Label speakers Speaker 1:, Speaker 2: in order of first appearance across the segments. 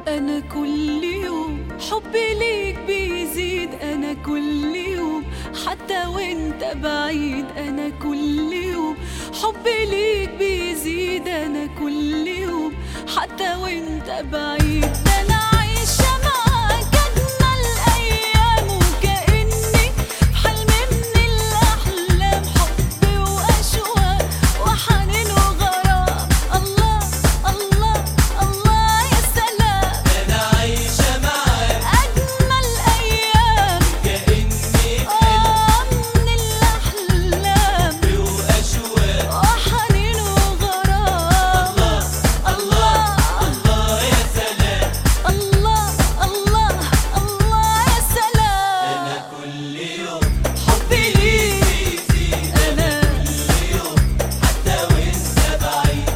Speaker 1: أنا كل يوم حبي ليك بيزيد، أنا كل يوم حتى وانت بعيد. أنا كل يوم حبي ليك بيزيد، أنا كل يوم حتى وانت بعيد. أنا عايشة معاك أجمل أيام، وكأني حلم من الأحلام، حب وأشواق وحنين وغرام. الله الله الله يا سلام،
Speaker 2: أنا عايشة معاك
Speaker 1: أجمل أيام،
Speaker 2: كأني
Speaker 1: من الأحلام
Speaker 2: وأشواق
Speaker 1: وحنين وغرام.
Speaker 2: الله الله يا سلام.
Speaker 1: الله الله الله يا سلام،
Speaker 2: أنا كل يوم
Speaker 1: حبي ليك
Speaker 2: بيزيد،
Speaker 1: أنا
Speaker 2: كل يوم حتى وأنت بعيد.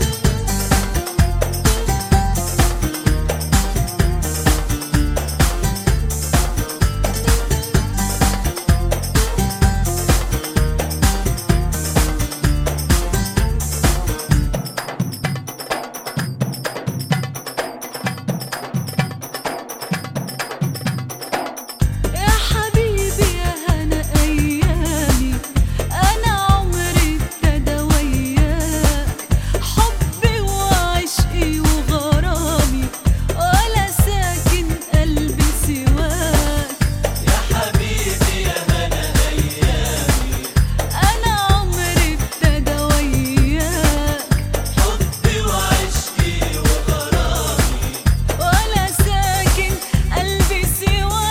Speaker 1: يا حبيبي يا هنا أيامي، أنا عمري ابتدى وياك، حبي وعشقي وغرامي، ولا ساكن قلبي سواك.
Speaker 2: يا حبيبي يا هنا أيامي،
Speaker 1: أنا عمري ابتدى وياك،
Speaker 2: حبي وعشقي وغرامي،
Speaker 1: ولا ساكن قلبي سواك.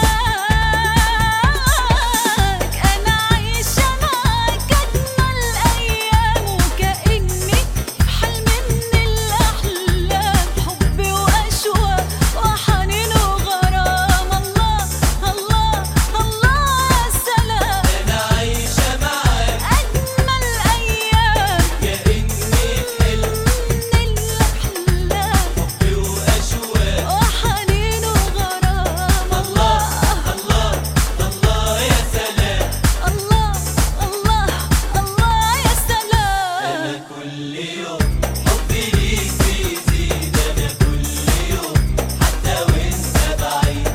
Speaker 1: أنا عايشة معاك أجمل أيام، وكأني حلم من الأحلام، حب وأشواق وحنين وغرام. الله الله الله يا سلام،
Speaker 2: أنا عايشة معاك
Speaker 1: أجمل أيام
Speaker 2: كأني حلم
Speaker 1: من الأحلام
Speaker 2: وأشواق.
Speaker 1: وحنين وغرام. الله
Speaker 2: الله يا سلام.
Speaker 1: الله الله الله يا سلام،
Speaker 2: أنا كل يوم حبي ليك بيزيد، أنا كل يوم حتى وأنت بعيد.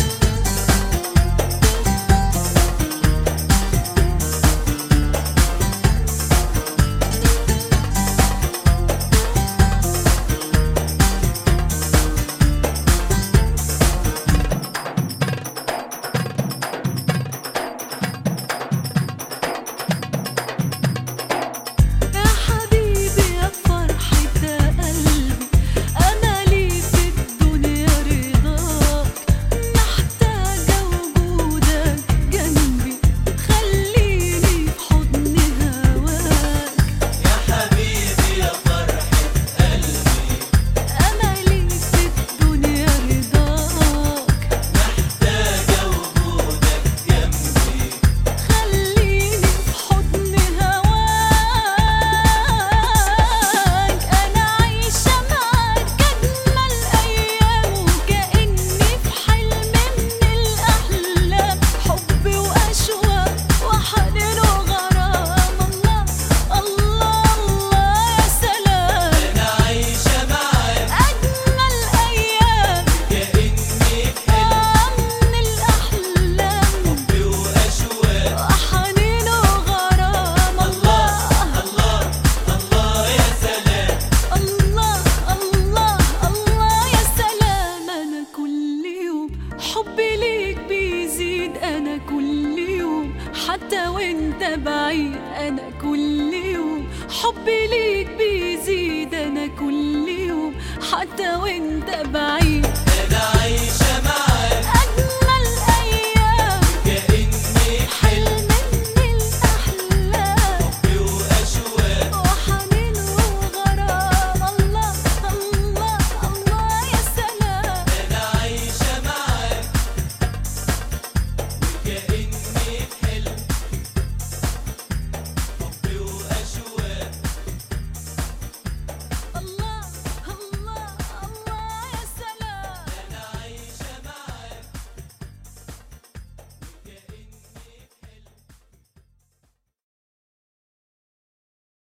Speaker 1: يا حبيبي يا فرحة قلبي، أملي في الدنيا رضاك، محتاجة وجودك جنبي، خليني في حضن هواك.
Speaker 2: يا حبيبي يا فرحة قلبي،
Speaker 1: أملي في الدنيا رضاك،
Speaker 2: محتاجة وجودك جنبي.
Speaker 1: خليني في حضن هواك. أنا عايشة معاك أجمل أيام، وكأني في حلم من الأحلام، حب وأشواق وحنين وغرام. الله الله الله يا سلام،
Speaker 2: أنا عايشة معاك
Speaker 1: أجمل أيام
Speaker 2: كأني حلم
Speaker 1: من الأحلام
Speaker 2: وأشواق.
Speaker 1: وحنين وغرام.
Speaker 2: الله يا سلام.
Speaker 1: الله الله الله يا سلام، أنا كل يوم حبي ليك بيزيد، أنا كل يوم حتى وانت بعيد. أنا كل يوم حبي ليك بيزيد، أنا كل يوم حتى وانت بعيد.
Speaker 2: أنا عايشة معاك